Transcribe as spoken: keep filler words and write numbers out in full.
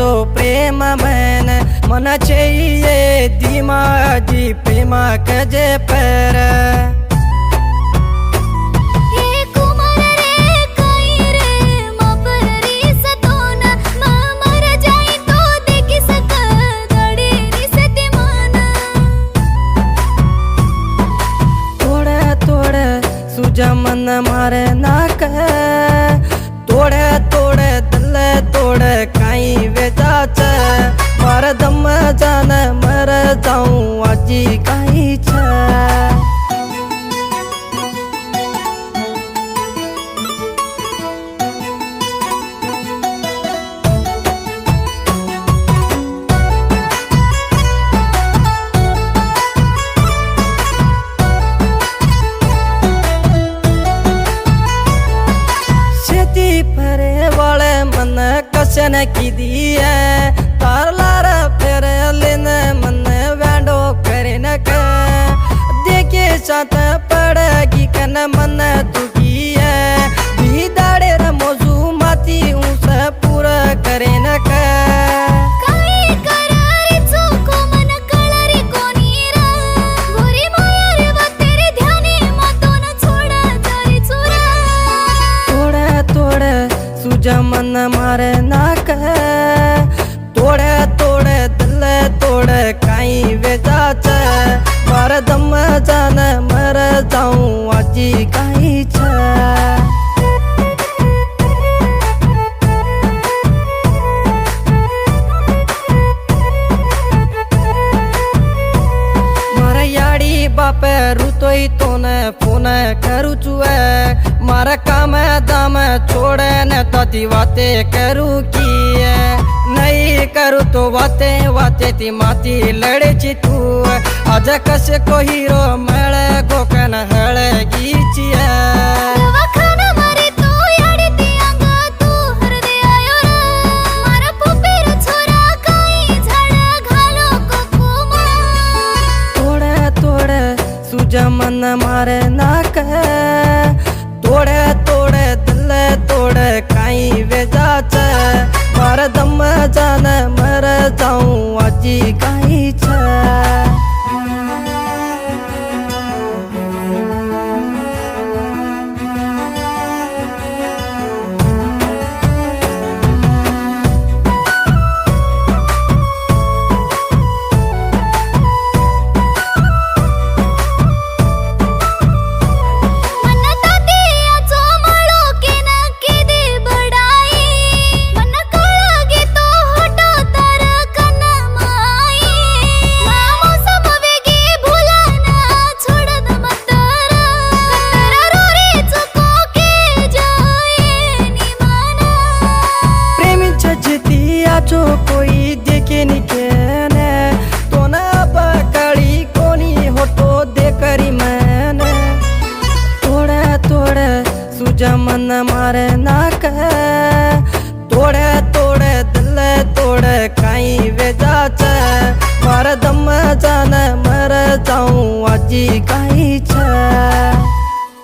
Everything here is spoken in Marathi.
प्रेम मन मन चाहिए दिमागी प्रेम कजे पर मन मारे नाक तोड़े तोड़े दिल तोड़े काई वेचाच मार दम जान मर जाऊं आजी काई छ कशन की दिए तारलार फिर लेन मन वैंडो करे न देखे साथ पड़ेगी कन मन दुखी है भी दाड़े र मौजू माती उस पूरा करे न मन मारे नाक तोड़े तोड़े दिल तोड़े काई वेचाच मार दम जान मर जाऊं आजी काई छ मारा याड़ी बाप रुतोई तो न फोन करू चुए मारा काम दाम छोड़े न तती बातें करूँ की नहीं करूँ तो बातें बातें ती माती लड़े ची तू आज कस को हीरो मळे गोकन हळे गीचिया मन मारे नाक तोड़े तोड़े दिल तोड़े काई वेचाच मार दम जान मर जाऊं आजी काई छ जो कोई देखे निकेने तो न पकड़ी कोनी होटो देखरी मैंने तोड़े तोड़े सुजा मन मारे नाक तोड़े तोड़े दिल तोड़े काई वेचाच मार दम जान मर जाऊं आजी काई छ